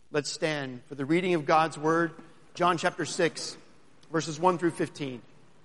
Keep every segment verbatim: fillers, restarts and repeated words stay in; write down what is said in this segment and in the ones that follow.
Let's stand for the reading of God's Word, John chapter six, verses one through fifteen.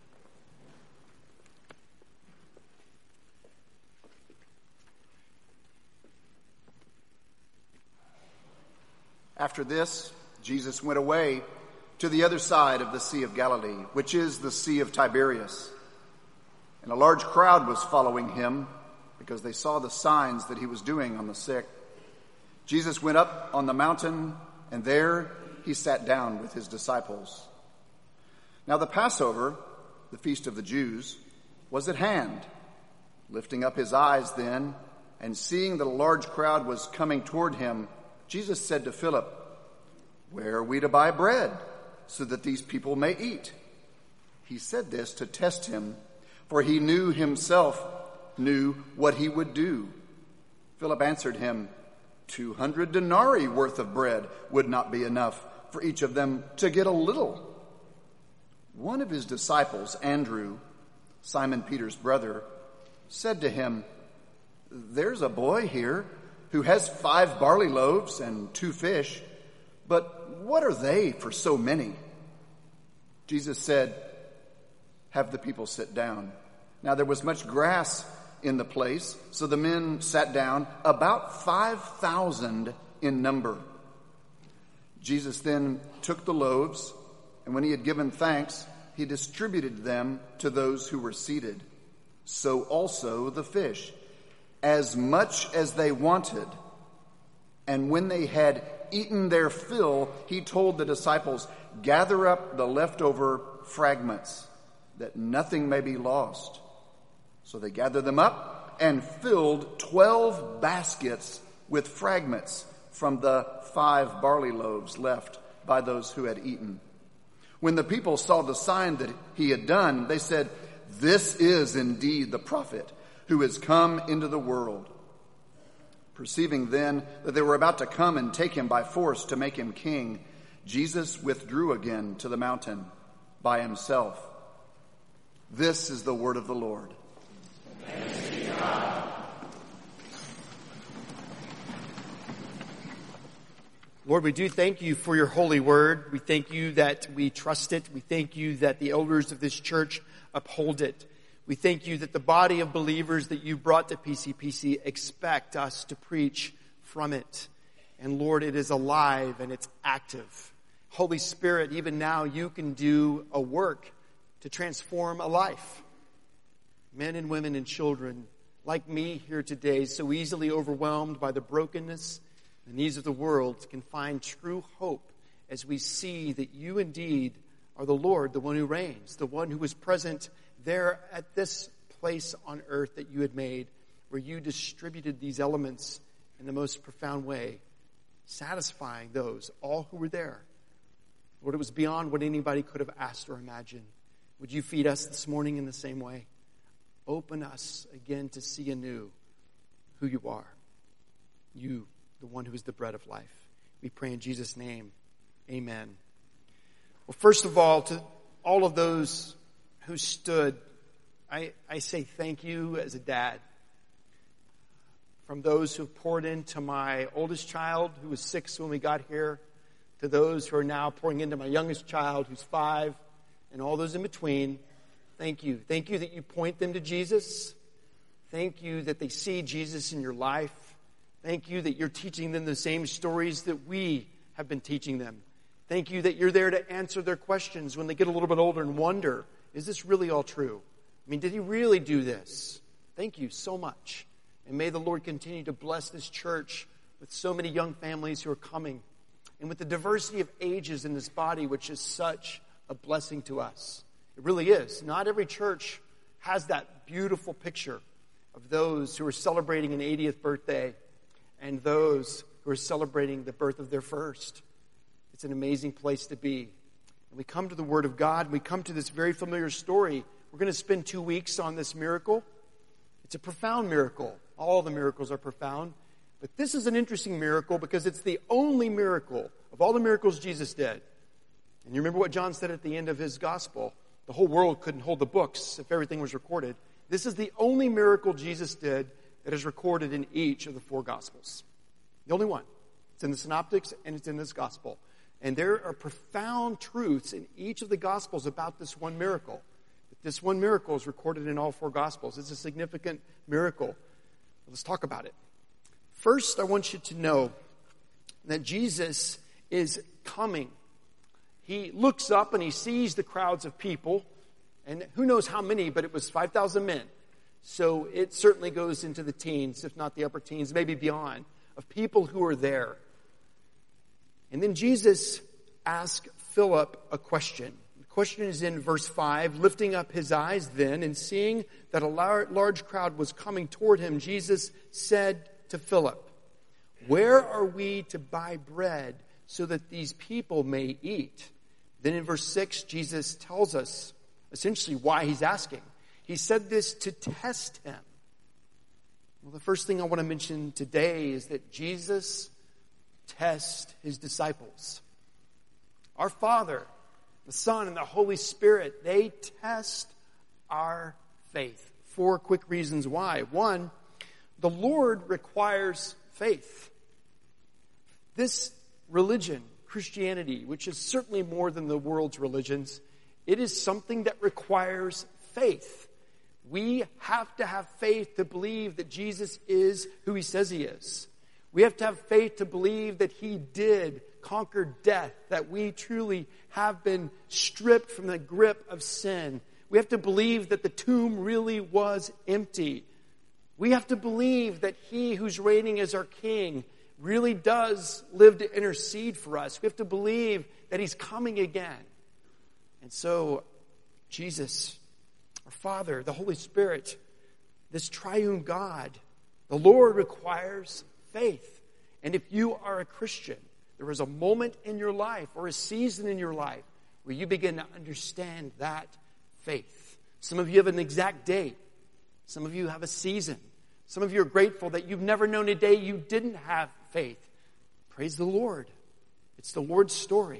After this, Jesus went away to the other side of the Sea of Galilee, which is the Sea of Tiberias. And a large crowd was following him because they saw the signs that he was doing on the sick. Jesus went up on the mountain, and there he sat down with his disciples. Now the Passover, the feast of the Jews, was at hand. Lifting up his eyes then, and seeing that a large crowd was coming toward him, Jesus said to Philip, "Where are we to buy bread so that these people may eat?" He said this to test him, for he knew himself, knew what he would do. Philip answered him, Two hundred denarii worth of bread would not be enough for each of them to get a little. One of his disciples, Andrew, Simon Peter's brother, said to him, "There's a boy here who has five barley loaves and two fish, but what are they for so many?" Jesus said, "Have the people sit down." Now there was much grass in the place, so the men sat down, about five thousand in number. Jesus then took the loaves, and when he had given thanks, he distributed them to those who were seated. So also the fish, as much as they wanted. And when they had eaten their fill, he told the disciples, "Gather up the leftover fragments, that nothing may be lost." So they gathered them up and filled twelve baskets with fragments from the five barley loaves left by those who had eaten. When the people saw the sign that he had done, they said, "This is indeed the prophet who has come into the world." Perceiving then that they were about to come and take him by force to make him king, Jesus withdrew again to the mountain by himself. This is the word of the Lord. Thanks be to God. Lord, we do thank you for your holy word. We thank you that we trust it. We thank you that the elders of this church uphold it. We thank you that the body of believers that you brought to P C P C expect us to preach from it. And Lord, it is alive and it's active. Holy Spirit, even now you can do a work to transform a life. Men and women and children like me here today, so easily overwhelmed by the brokenness and needs of the world, can find true hope as we see that you indeed are the Lord, the one who reigns, the one who was present there at this place on earth that you had made, where you distributed these elements in the most profound way, satisfying those, all who were there. Lord, it was beyond what anybody could have asked or imagined. Would you feed us this morning in the same way? Open us again to see anew who you are. You, the one who is the bread of life. We pray in Jesus' name. Amen. Well, first of all, to all of those who stood, I, I say thank you as a dad. From those who have poured into my oldest child, who was six when we got here, to those who are now pouring into my youngest child, who's five, and all those in between. Thank you. Thank you that you point them to Jesus. Thank you that they see Jesus in your life. Thank you that you're teaching them the same stories that we have been teaching them. Thank you that you're there to answer their questions when they get a little bit older and wonder, is this really all true? I mean, did he really do this? Thank you so much. And may the Lord continue to bless this church with so many young families who are coming, and with the diversity of ages in this body, which is such a blessing to us. It really is. Not every church has that beautiful picture of those who are celebrating an eightieth birthday and those who are celebrating the birth of their first. It's an amazing place to be. And we come to the Word of God. We come to this very familiar story. We're going to spend two weeks on this miracle. It's a profound miracle. All the miracles are profound. But this is an interesting miracle because it's the only miracle of all the miracles Jesus did. And you remember what John said at the end of his gospel. The whole world couldn't hold the books if everything was recorded. This is the only miracle Jesus did that is recorded in each of the four gospels. The only one. It's in the Synoptics and it's in this gospel. And there are profound truths in each of the gospels about this one miracle. This one miracle is recorded in all four gospels. It's a significant miracle. Let's talk about it. First, I want you to know that Jesus is coming. He looks up and he sees the crowds of people, and who knows how many, but it was five thousand men. So it certainly goes into the teens, if not the upper teens, maybe beyond, of people who are there. And then Jesus asked Philip a question. The question is in verse five. Lifting up his eyes then and seeing that a large crowd was coming toward him, Jesus said to Philip, "Where are we to buy bread so that these people may eat?" Then in verse six, Jesus tells us essentially why he's asking. He said this to test him. Well, the first thing I want to mention today is that Jesus tests his disciples. Our Father, the Son, and the Holy Spirit, they test our faith. Four quick reasons why. One, the Lord requires faith. This religion, Christianity, which is certainly more than the world's religions, it is something that requires faith. We have to have faith to believe that Jesus is who he says he is. We have to have faith to believe that he did conquer death, that we truly have been stripped from the grip of sin. We have to believe that the tomb really was empty. We have to believe that he who's reigning as our king really does live to intercede for us. We have to believe that he's coming again. And so, Jesus, our Father, the Holy Spirit, this triune God, the Lord requires faith. And if you are a Christian, there is a moment in your life or a season in your life where you begin to understand that faith. Some of you have an exact date. Some of you have a season. Some of you are grateful that you've never known a day you didn't have faith. Praise the Lord. It's the Lord's story.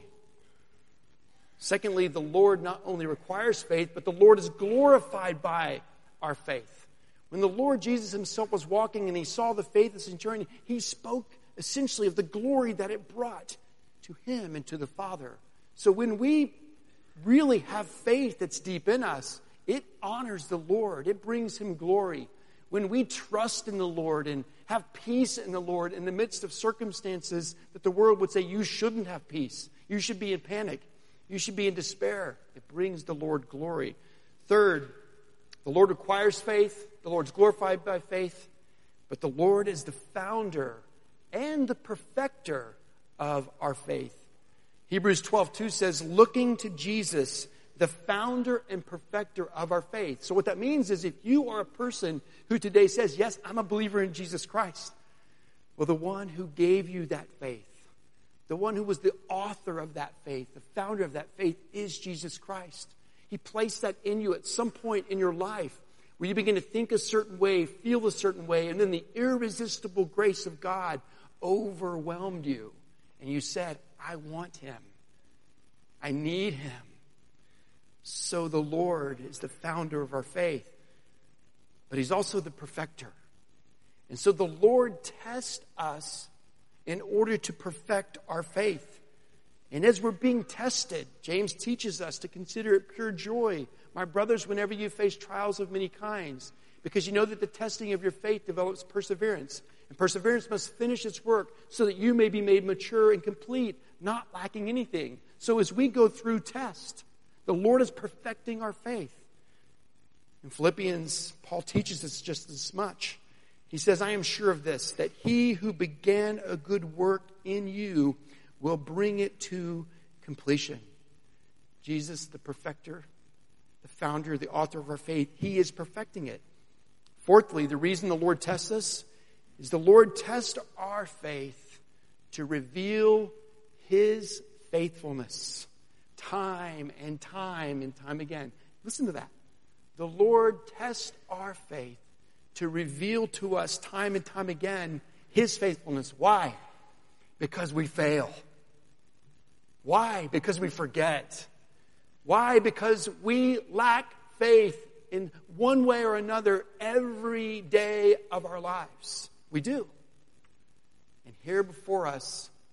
Secondly, the Lord not only requires faith, but the Lord is glorified by our faith. When the Lord Jesus himself was walking and he saw the faith of the centurion, he spoke essentially of the glory that it brought to him and to the Father. So when we really have faith that's deep in us, it honors the Lord. It brings him glory. When we trust in the Lord and have peace in the Lord in the midst of circumstances that the world would say you shouldn't have peace, you should be in panic, you should be in despair, it brings the Lord glory. Third, the Lord requires faith. The Lord's glorified by faith. But the Lord is the founder and the perfecter of our faith. Hebrews twelve two says, looking to Jesus, the founder and perfecter of our faith. So what that means is if you are a person who today says, yes, I'm a believer in Jesus Christ, well, the one who gave you that faith, the one who was the author of that faith, the founder of that faith is Jesus Christ. He placed that in you at some point in your life where you begin to think a certain way, feel a certain way, and then the irresistible grace of God overwhelmed you. And you said, I want him. I need him. So the Lord is the founder of our faith. But he's also the perfecter. And so the Lord tests us in order to perfect our faith. And as we're being tested, James teaches us to consider it pure joy, my brothers, whenever you face trials of many kinds, because you know that the testing of your faith develops perseverance. And perseverance must finish its work so that you may be made mature and complete, not lacking anything. So as we go through tests, the Lord is perfecting our faith. In Philippians, Paul teaches us just as much. He says, I am sure of this, that he who began a good work in you will bring it to completion. Jesus, the perfecter, the founder, the author of our faith, he is perfecting it. Fourthly, the reason the Lord tests us is the Lord tests our faith to reveal his faithfulness time and time and time again. Listen to that. The Lord tests our faith to reveal to us time and time again his faithfulness. Why? Because we fail. Why? Because we forget. Why? Because we lack faith in one way or another every day of our lives. We do. And here before us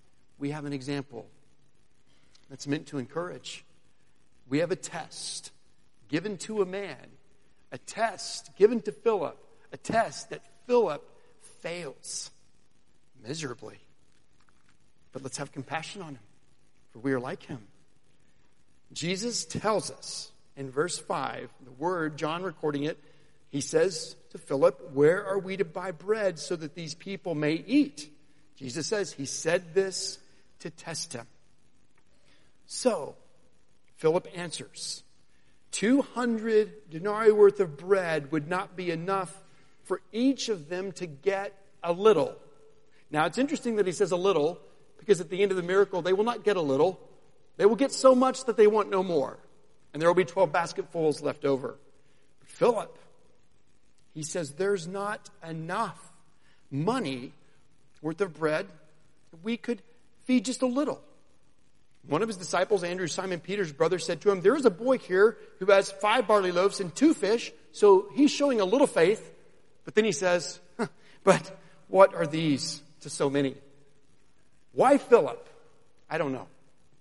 we have an example that's meant to encourage. We have a test given to a man, a test given to Philip, a test that Philip fails miserably. But let's have compassion on him, for we are like him. Jesus tells us in verse five, the word, John recording it, he says to Philip, where are we to buy bread so that these people may eat? Jesus says he said this to test him. So, Philip answers, two hundred denarii worth of bread would not be enough for each of them to get a little. Now, it's interesting that he says a little, because at the end of the miracle, they will not get a little. They will get so much that they want no more. And there will be twelve basketfuls left over. But Philip, he says, there's not enough money worth of bread that we could feed just a little. One of his disciples, Andrew, Simon Peter's brother, said to him, there is a boy here who has five barley loaves and two fish, so he's showing a little faith. But then he says, huh, but what are these to so many? Why Philip? I don't know.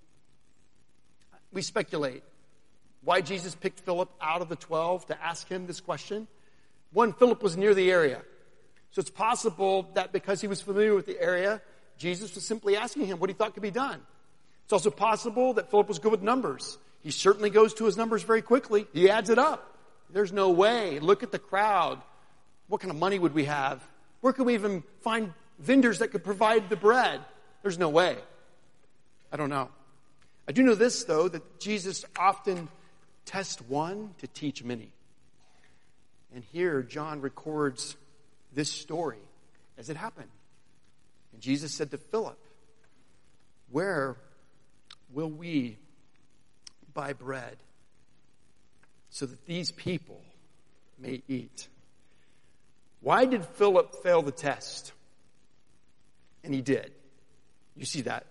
We speculate why Jesus picked Philip out of the twelve to ask him this question. One, Philip was near the area. So it's possible that because he was familiar with the area, Jesus was simply asking him what he thought could be done. It's also possible that Philip was good with numbers. He certainly goes to his numbers very quickly. He adds it up. There's no way. Look at the crowd. What kind of money would we have? Where could we even find vendors that could provide the bread? There's no way. I don't know. I do know this, though, that Jesus often tests one to teach many. And here, John records this story as it happened. And Jesus said to Philip, where will we buy bread so that these people may eat? Why did Philip fail the test? And he did. You see that.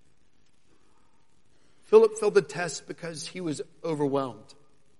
Philip failed the test because he was overwhelmed.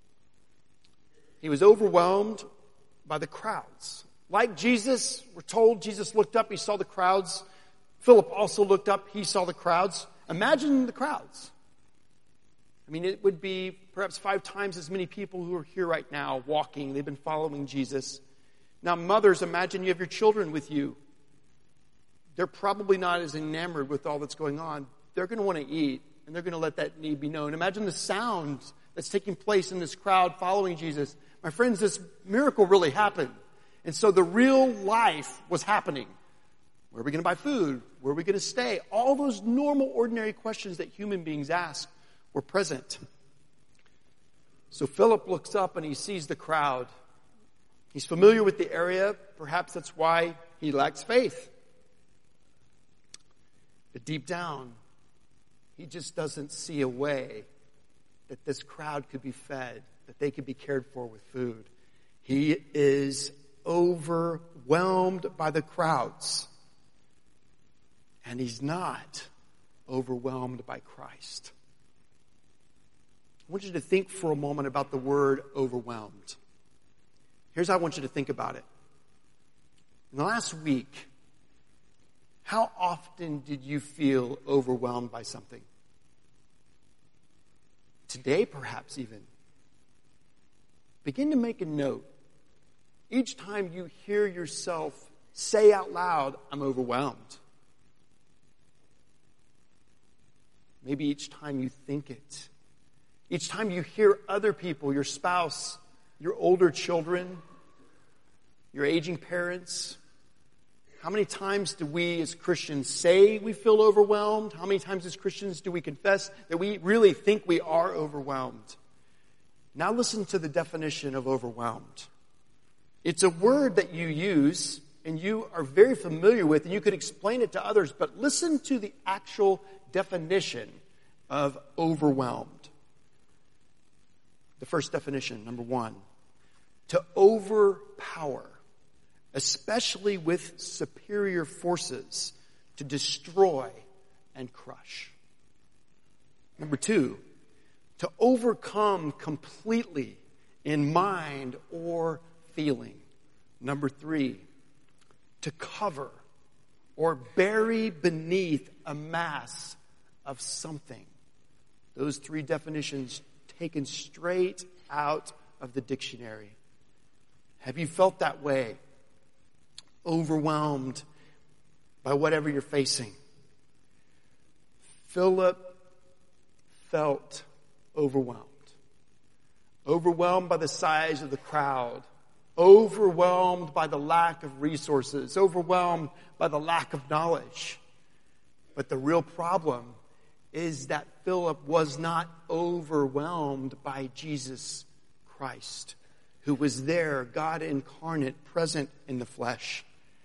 He was overwhelmed by the crowds. Like Jesus, we're told Jesus looked up, he saw the crowds. Philip also looked up, he saw the crowds. Imagine the crowds. I mean, it would be perhaps five times as many people who are here right now walking. They've been following Jesus. Now, mothers, imagine you have your children with you. They're probably not as enamored with all that's going on. They're going to want to eat, and they're going to let that need be known. Imagine the sound that's taking place in this crowd following Jesus. My friends, this miracle really happened. And so the real life was happening. Where are we going to buy food? Where are we going to stay? All those normal, ordinary questions that human beings ask were present. So Philip looks up and he sees the crowd. He's familiar with the area. Perhaps that's why he lacks faith. But deep down, he just doesn't see a way that this crowd could be fed, that they could be cared for with food. He is overwhelmed by the crowds. And he's not overwhelmed by Christ. I want you to think for a moment about the word overwhelmed. Here's how I want you to think about it. In the last week, how often did you feel overwhelmed by something? Today, perhaps even. Begin to make a note. Each time you hear yourself say out loud, I'm overwhelmed. Maybe each time you think it. Each time you hear other people, your spouse, your older children, your aging parents. How many times do we as Christians say we feel overwhelmed? How many times as Christians do we confess that we really think we are overwhelmed? Now listen to the definition of overwhelmed. It's a word that you use and you are very familiar with, and you could explain it to others, but listen to the actual definition of overwhelmed. The first definition, number one, to overpower, especially with superior forces, to destroy and crush. Number two, to overcome completely in mind or feeling. Number three, to cover or bury beneath a mass of something. Those three definitions taken straight out of the dictionary. Have you felt that way? Overwhelmed by whatever you're facing. Philip felt overwhelmed. Overwhelmed by the size of the crowd. Overwhelmed by the lack of resources. Overwhelmed by the lack of knowledge. But the real problem is that Philip was not overwhelmed by Jesus Christ, who was there, God incarnate, present in the flesh.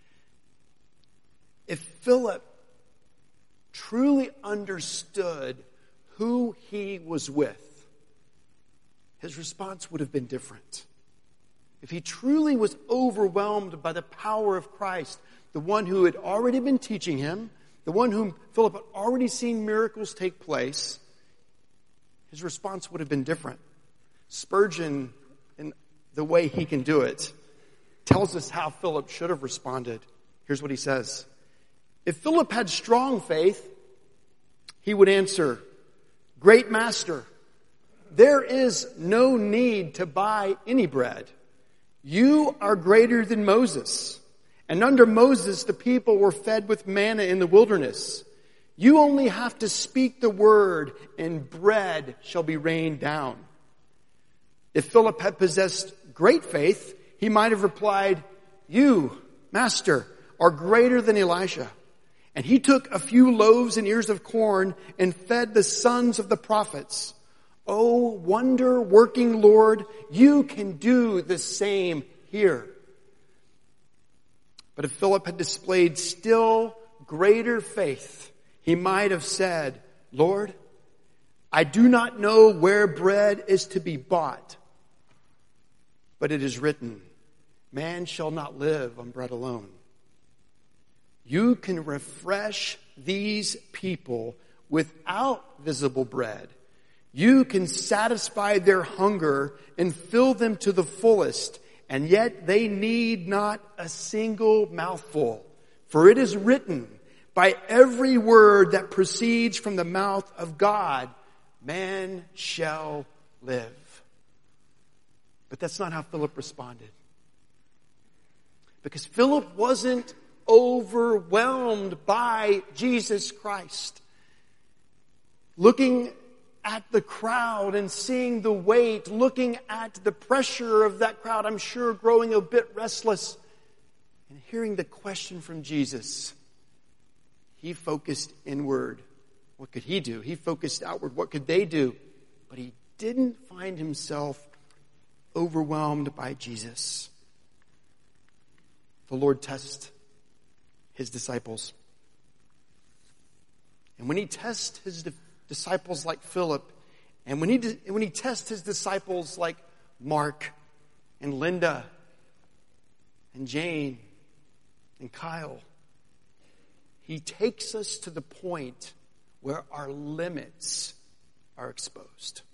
If Philip truly understood who he was with, his response would have been different. If he truly was overwhelmed by the power of Christ, the one who had already been teaching him, the one whom Philip had already seen miracles take place, his response would have been different. Spurgeon, in the way he can do it, tells us how Philip should have responded. Here's what he says. If Philip had strong faith, he would answer, "Great master, there is no need to buy any bread. You are greater than Moses. And under Moses, the people were fed with manna in the wilderness. You only have to speak the word and bread shall be rained down." If Philip had possessed great faith, he might have replied, "You, master, are greater than Elijah." And he took a few loaves and ears of corn and fed the sons of the prophets. Oh, wonder-working Lord, you can do the same here. But if Philip had displayed still greater faith, he might have said, "Lord, I do not know where bread is to be bought, but it is written, man shall not live on bread alone." You can refresh these people without visible bread. You can satisfy their hunger and fill them to the fullest, and yet they need not a single mouthful. For it is written, by every word that proceeds from the mouth of God, man shall live. But that's not how Philip responded. Because Philip wasn't overwhelmed by Jesus Christ. Looking at the crowd and seeing the weight, looking at the pressure of that crowd, I'm sure growing a bit restless, and hearing the question from Jesus, he focused inward. What could he do? He focused outward. What could they do? But he didn't find himself overwhelmed by Jesus. The Lord tests his disciples. And when he tests his di- disciples like Philip, and when he di- when he tests his disciples like Mark and Linda and Jane and Kyle, he takes us to the point where our limits are exposed.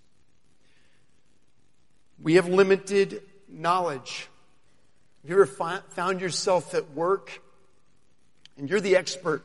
We have limited knowledge. Have you ever fi- found yourself at work and you're the expert?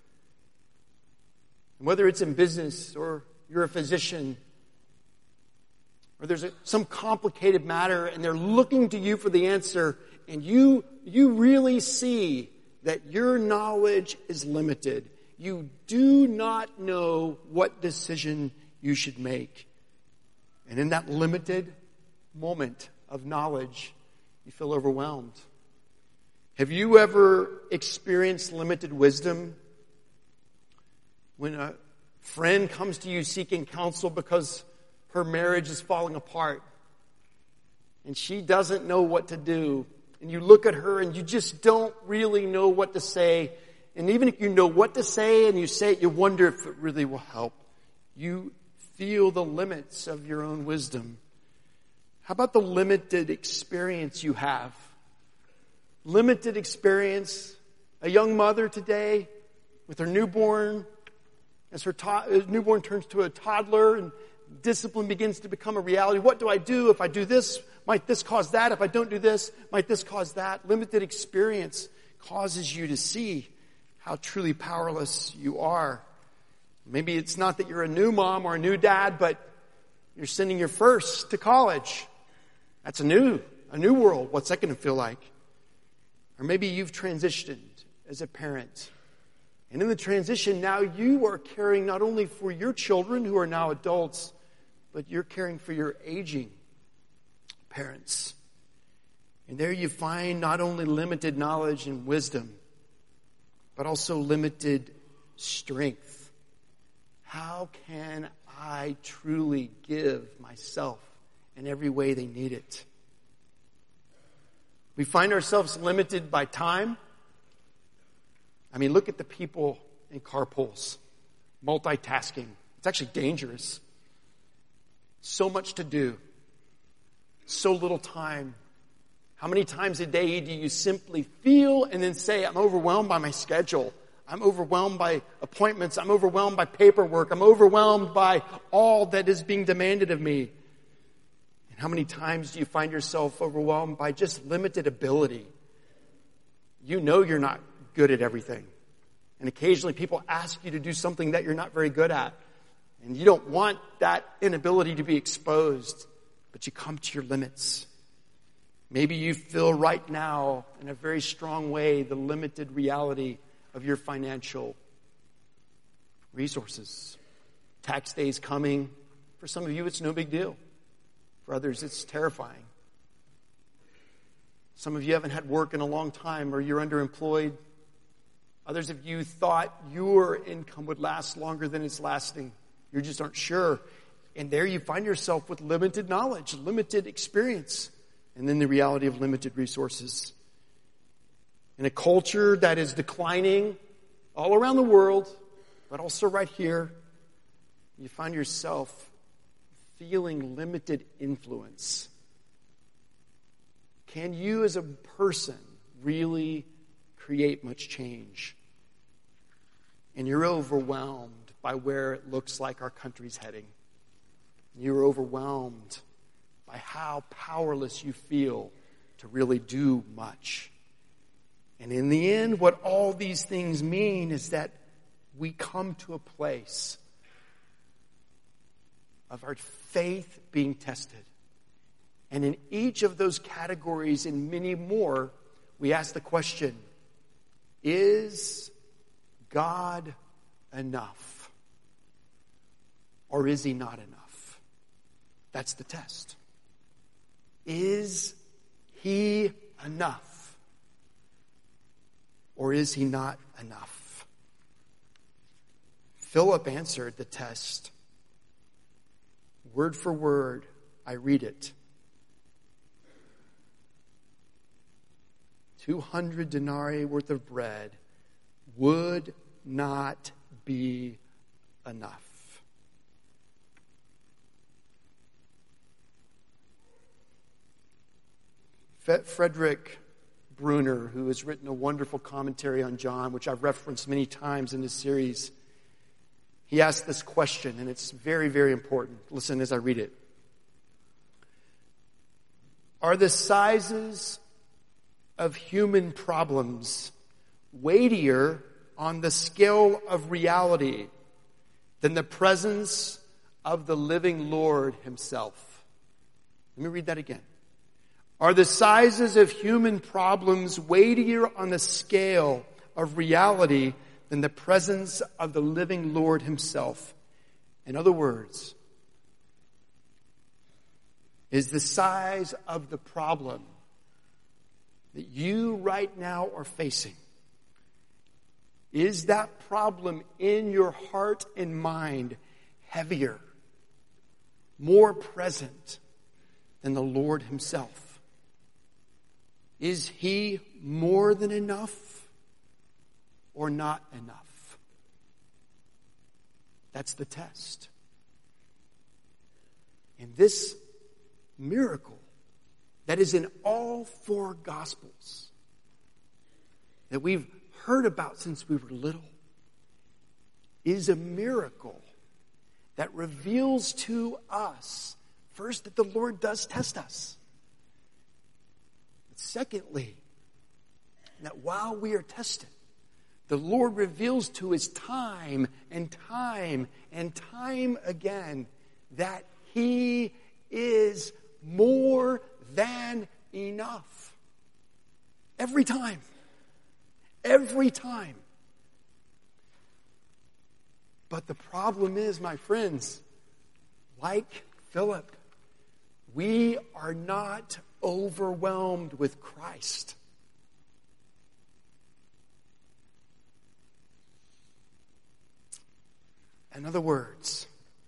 And whether it's in business or you're a physician or there's a, some complicated matter and they're looking to you for the answer, and you you really see that your knowledge is limited. You do not know what decision you should make. And in that limited moment of knowledge, you feel overwhelmed. Have you ever experienced limited wisdom? When a friend comes to you seeking counsel because her marriage is falling apart and she doesn't know what to do, and you look at her and you just don't really know what to say, and even if you know what to say and you say it, you wonder if it really will help. You feel the limits of your own wisdom. How about the limited experience you have? Limited experience. A young mother today with her newborn, as her to- newborn turns to a toddler and discipline begins to become a reality. What do I do if I do this? Might this cause that? If I don't do this, might this cause that? Limited experience causes you to see how truly powerless you are. Maybe it's not that you're a new mom or a new dad, but you're sending your first to college. That's a new, a new world. What's that going to feel like? Or maybe you've transitioned as a parent. And in the transition, now you are caring not only for your children who are now adults, but you're caring for your aging parents. And there you find not only limited knowledge and wisdom, but also limited strength. How can I truly give myself in every way they need it? We find ourselves limited by time. I mean, look at the people in carpools, multitasking. It's actually dangerous. So much to do. So little time. How many times a day do you simply feel and then say, I'm overwhelmed by my schedule. I'm overwhelmed by appointments. I'm overwhelmed by paperwork. I'm overwhelmed by all that is being demanded of me. And how many times do you find yourself overwhelmed by just limited ability? You know you're not good at everything. And occasionally people ask you to do something that you're not very good at. And you don't want that inability to be exposed, but you come to your limits. Maybe you feel right now in a very strong way the limited reality of your financial resources. Tax day is coming. For some of you, it's no big deal. For others, it's terrifying. Some of you haven't had work in a long time, or you're underemployed. Others of you thought your income would last longer than it's lasting. You just aren't sure. And there you find yourself with limited knowledge, limited experience, and then the reality of limited resources. In a culture that is declining all around the world, but also right here, you find yourself feeling limited influence. Can you as a person really create much change? And you're overwhelmed by where it looks like our country's heading. You're overwhelmed by how powerless you feel to really do much. And in the end, what all these things mean is that we come to a place of our faith being tested. And in each of those categories and many more, we ask the question, is God enough? Or is he not enough? That's the test. Is he enough? Or is he not enough? Philip answered the test. Word for word, I read it. Two hundred denarii worth of bread would not be enough. Frederick Bruner, who has written a wonderful commentary on John, which I've referenced many times in this series, he asked this question, and it's very, very important. Listen as I read it. Are the sizes of human problems weightier on the scale of reality than the presence of the living Lord himself? Let me read that again. Are the sizes of human problems weightier on the scale of reality than the presence of the living Lord himself? In other words, is the size of the problem that you right now are facing, is that problem in your heart and mind heavier, more present than the Lord himself? Is he more than enough or not enough? That's the test. And this miracle that is in all four Gospels that we've heard about since we were little is a miracle that reveals to us, first, that the Lord does test us. Secondly, that while we are tested, the Lord reveals to us time and time and time again that He is more than enough. Every time. Every time. But the problem is, my friends, like Philip, we are not overwhelmed with Christ. In other words,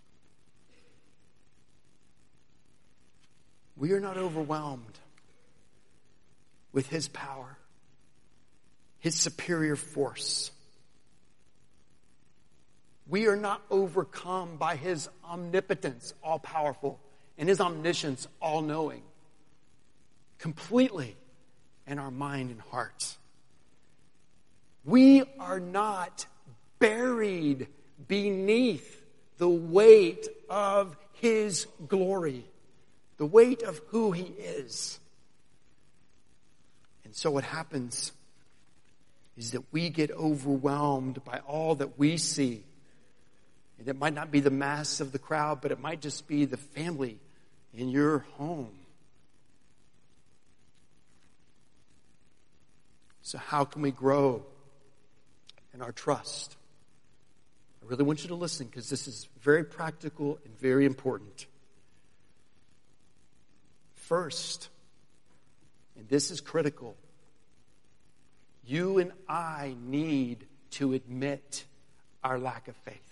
we are not overwhelmed with His power, His superior force. We are not overcome by His omnipotence, all-powerful, and His omniscience, all-knowing, completely in our mind and heart. We are not buried beneath the weight of His glory, the weight of who He is. And so what happens is that we get overwhelmed by all that we see. And it might not be the mass of the crowd, but it might just be the family in your home. So how can we grow in our trust? I really want you to listen, because this is very practical and very important. First, and this is critical, you and I need to admit our lack of faith.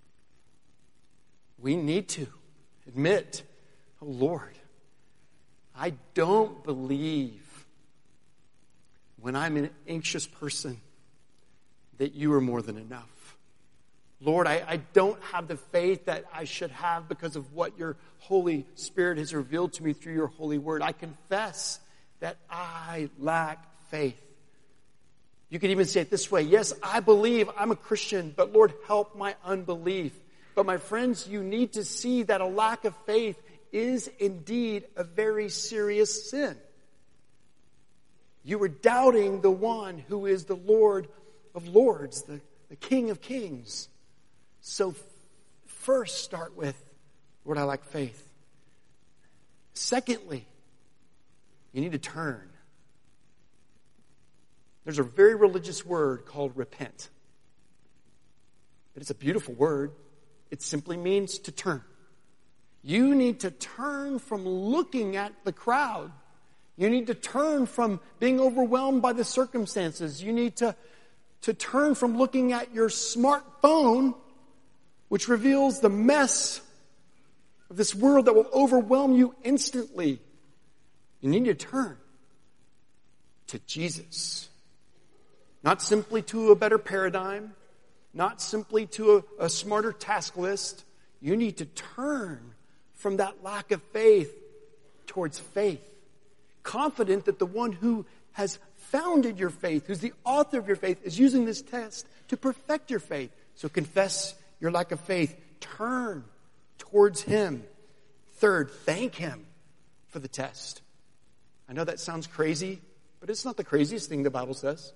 We need to admit, oh Lord, I don't believe when I'm an anxious person that you are more than enough. Lord, I, I don't have the faith that I should have because of what your Holy Spirit has revealed to me through your holy word. I confess that I lack faith. You could even say it this way. Yes, I believe I'm a Christian, but Lord, help my unbelief. But my friends, you need to see that a lack of faith is indeed a very serious sin. You are doubting the one who is the Lord of Lords, the, the King of Kings. So first start with, Lord, I lack faith. Secondly, you need to turn. There's a very religious word called repent. But it's a beautiful word. It simply means to turn. You need to turn from looking at the crowd. You need to turn from being overwhelmed by the circumstances. You need to, to turn from looking at your smartphone, which reveals the mess of this world that will overwhelm you instantly. You need to turn to Jesus. Not simply to a better paradigm, not simply to a, a smarter task list. You need to turn from that lack of faith towards faith. Confident that the one who has founded your faith, who's the author of your faith, is using this test to perfect your faith. So confess your lack of faith. Turn towards Him. Third, thank Him for the test. I know that sounds crazy, but it's not the craziest thing the Bible says.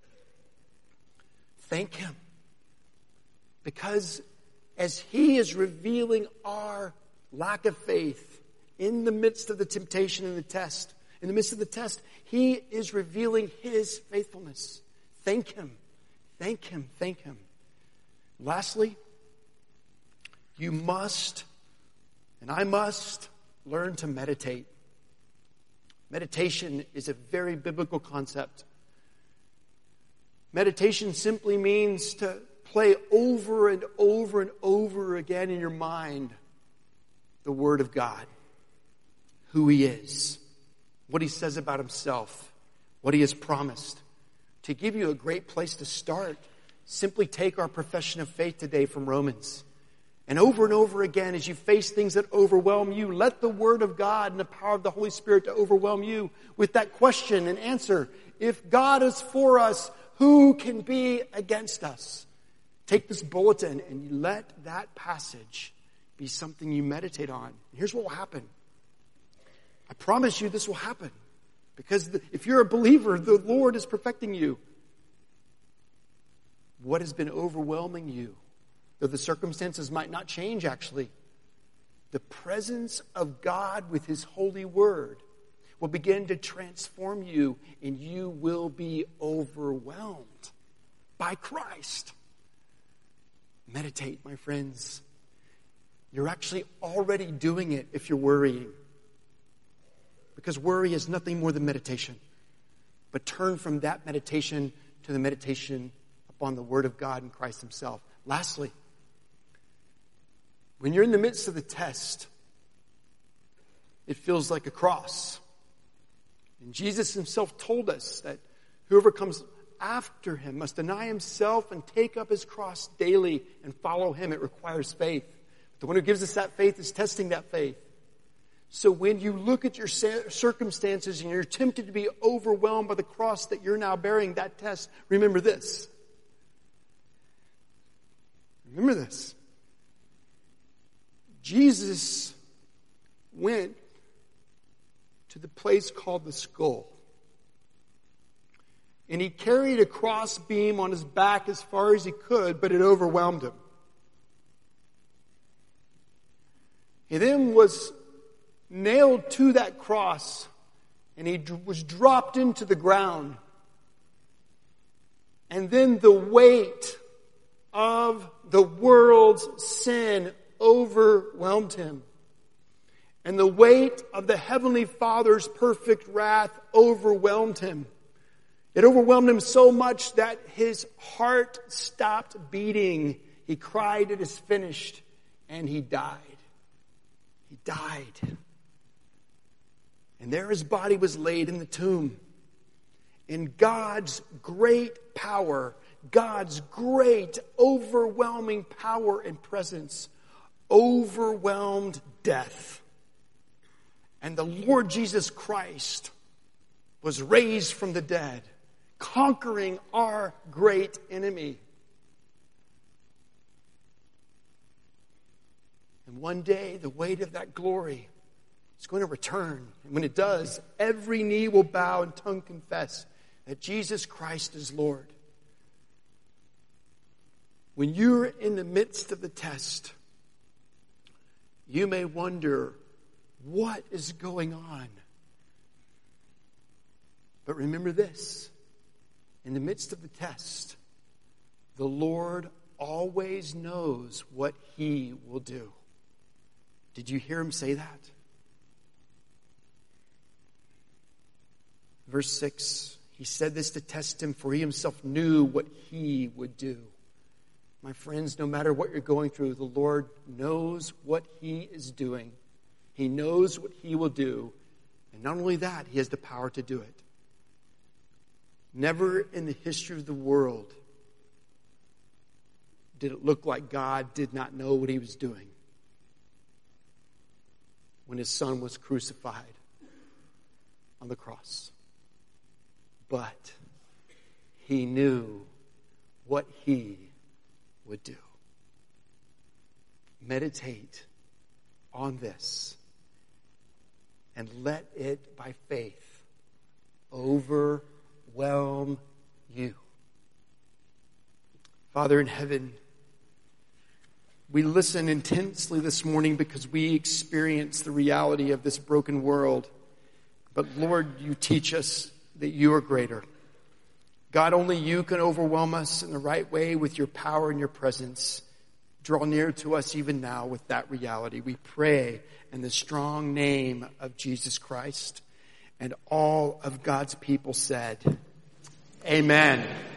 Thank Him. Because as He is revealing our lack of faith in the midst of the temptation and the test, in the midst of the test, He is revealing His faithfulness. Thank Him. Thank Him. Thank Him. Lastly, you must, and I must, learn to meditate. Meditation is a very biblical concept. Meditation simply means to play over and over and over again in your mind the Word of God, who He is, what He says about Himself, what He has promised. To give you a great place to start, simply take our profession of faith today from Romans. And over and over again, as you face things that overwhelm you, let the Word of God and the power of the Holy Spirit to overwhelm you with that question and answer. If God is for us, who can be against us? Take this bulletin and let that passage be something you meditate on. And here's what will happen. I promise you this will happen. Because the, if you're a believer, the Lord is perfecting you. what has been overwhelming you, though the circumstances might not change actually, the presence of God with His holy word will begin to transform you, and you will be overwhelmed by Christ. Meditate, my friends. You're actually already doing it if you're worrying. Because worry is nothing more than meditation. But turn from that meditation to the meditation upon the Word of God and Christ Himself. Lastly, when you're in the midst of the test, it feels like a cross. And Jesus Himself told us that whoever comes after Him must deny himself and take up his cross daily and follow Him. It requires faith. The one who gives us that faith is testing that faith. So when you look at your circumstances and you're tempted to be overwhelmed by the cross that you're now bearing, that test, remember this. Remember this. Jesus went to the place called the skull. And He carried a cross beam on His back as far as He could, but it overwhelmed Him. He then was nailed to that cross, and He was dropped into the ground. And then the weight of the world's sin overwhelmed Him. And the weight of the Heavenly Father's perfect wrath overwhelmed Him. It overwhelmed Him so much that His heart stopped beating. He cried, "It is finished," and He died. He died. And there His body was laid in the tomb. In God's great power, God's great overwhelming power and presence overwhelmed death. And the Lord Jesus Christ was raised from the dead, conquering our great enemy. And one day, the weight of that glory is going to return. And when it does, every knee will bow and tongue confess that Jesus Christ is Lord. When you're in the midst of the test, you may wonder, what is going on? But remember this. In the midst of the test, the Lord always knows what He will do. Did you hear Him say that? Verse six, He said this to test him, for He Himself knew what He would do. My friends, no matter what you're going through, the Lord knows what He is doing. He knows what He will do. And not only that, He has the power to do it. Never in the history of the world did it look like God did not know what He was doing when His Son was crucified on the cross. But He knew what He would do. Meditate on this and let it, by faith, overwhelm you. Father in heaven, we listen intensely this morning because we experience the reality of this broken world. But Lord, You teach us that You are greater. God, only You can overwhelm us in the right way with Your power and Your presence. Draw near to us even now with that reality. We pray in the strong name of Jesus Christ. And all of God's people said, Amen.